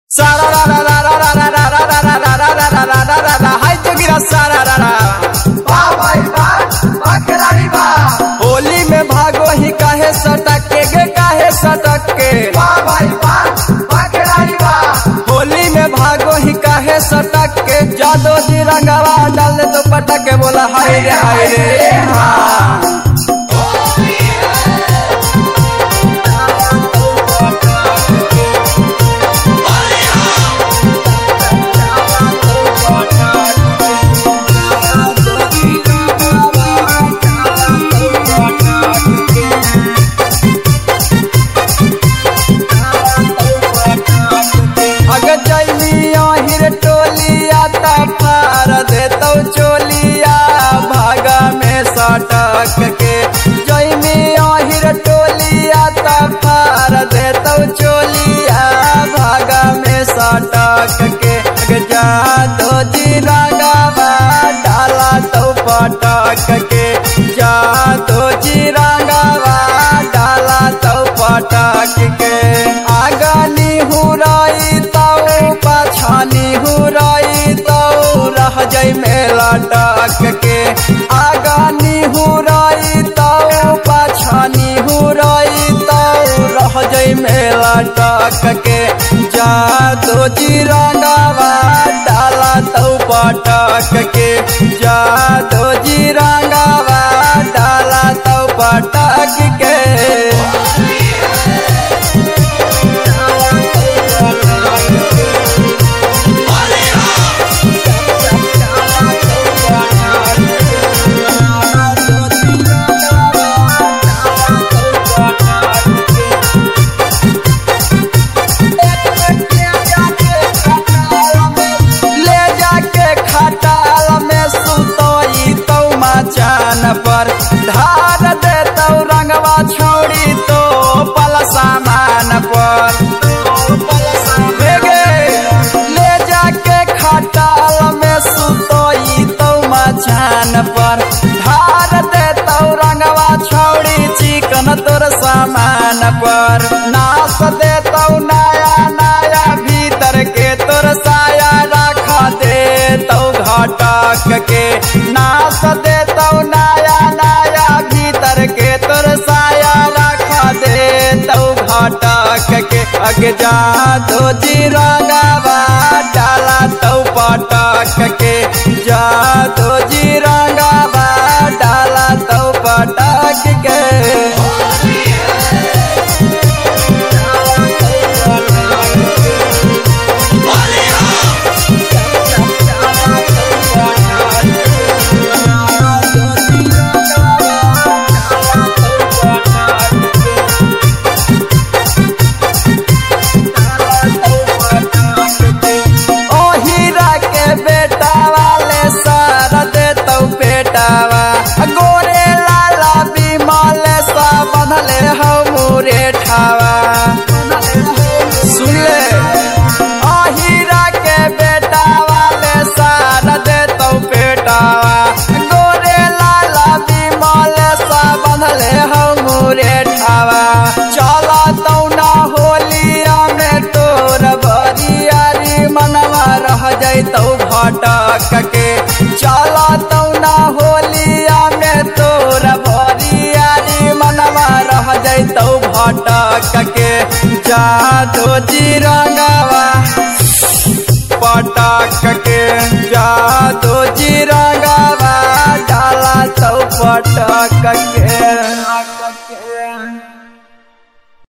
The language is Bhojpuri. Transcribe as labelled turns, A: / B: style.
A: सारा रा रा रा रा रा रा रा रा रा रा रा रा रा रा रा रा रा हाय जोगिरा सारा रा रा
B: बा भाई बा खिलाड़ी बा
A: होली में भागो ही काहे सटक के गे काहे सटक के
B: बा भाई बा खिलाड़ी बा
A: होली में भागो ही काहे सटक के जादो जी रंगवा डाल दे तो पटक के बोला हाय रे हाँ टोलिया फार देतो चोलिया भागा में सटक के जैमी अहिर टोलिया फार देतो चोलिया भागा में सटक के जादो जी रंगवा डाला तो पटक के जादो जी रंगवा डाला तो पटक के आगानी हुराई पाछानी हुराई तो रह जाई मेला टक के आगानी हुराई तो पाछानी हुराई तो रह जाई मेला टक के जादो जी रंगवा डाला तो पटक के जादो जी रंगवा डाला तो पटक के पर धार देतो रंगवा छोड़ी तो पल सामान पर ले जाके खटाल में सुतोई तो मचान पर धार देतो रंगवा छोड़ी चिकन तोर सामान पर नास देतो नया नया भीतर के तोर साया रखा देतो घटक के नास देतो नया नया भीतर के तोर साया रखा दे तो घटक के अग जादो जी रंगवा डाला तो पटक के जादो जी रंगवा डाला तो पटक के गोरे लाला बिमल सा बंधले हो मोरे ठावा सुन ले अहिरा के बेटा वाले सारा दे तो पेटावा गोरे लाला बिमल सा बंधले हो मोरे ठावा चला तो ना होलिया में तोर बरियारी मनवा रह जाई तो भटक के चला तो ना होलिया में तोर भरियारी मनवा रह जाई तो भटक के जादो जी रंगवा पटक के जादो जी रंगवा डाला तो पटक के